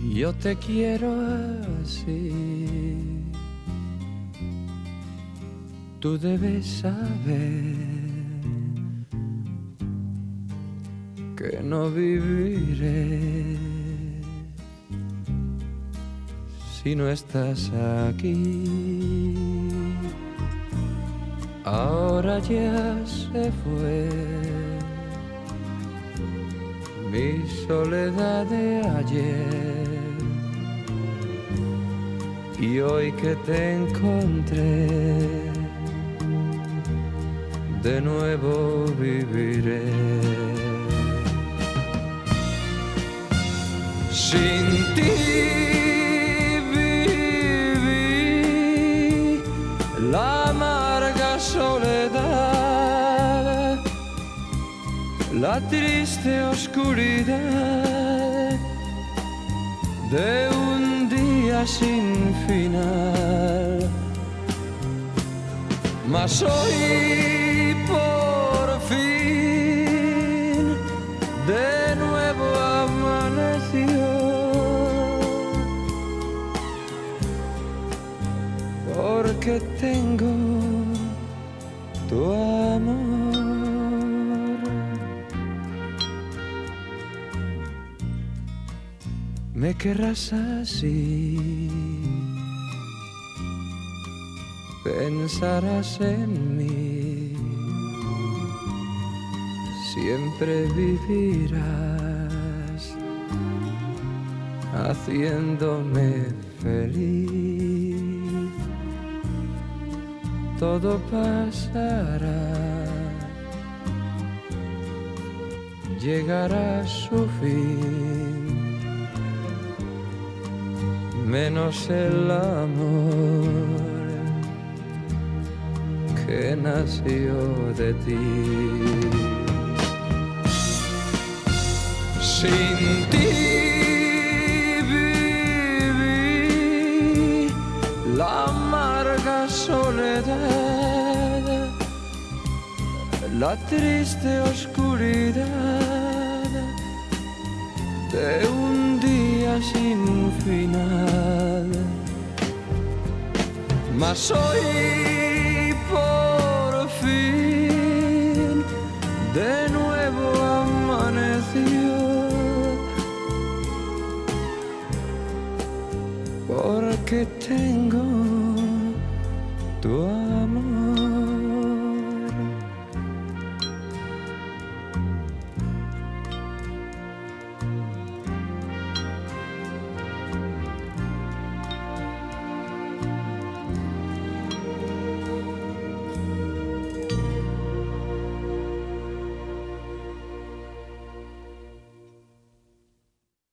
Yo te quiero así. Tú debes saber que no viviré si no estás aquí. Ahora ya se fue mi soledad de ayer, y hoy que te encontré, de nuevo viviré. Sin ti viví la amarga soledad, la triste oscuridad de un día sin final. Mas hoy por fin de nuevo amaneció, porque tengo tu amor. Me querrás así, pensarás en mí, siempre vivirás haciéndome feliz. Todo pasará, llegará a su fin, menos el amor que nació de ti. Sin ti viví la amarga soledad, la triste oscuridad de un día sin final. Mas hoy por fin de nuevo amaneció, porque tengo tu amor.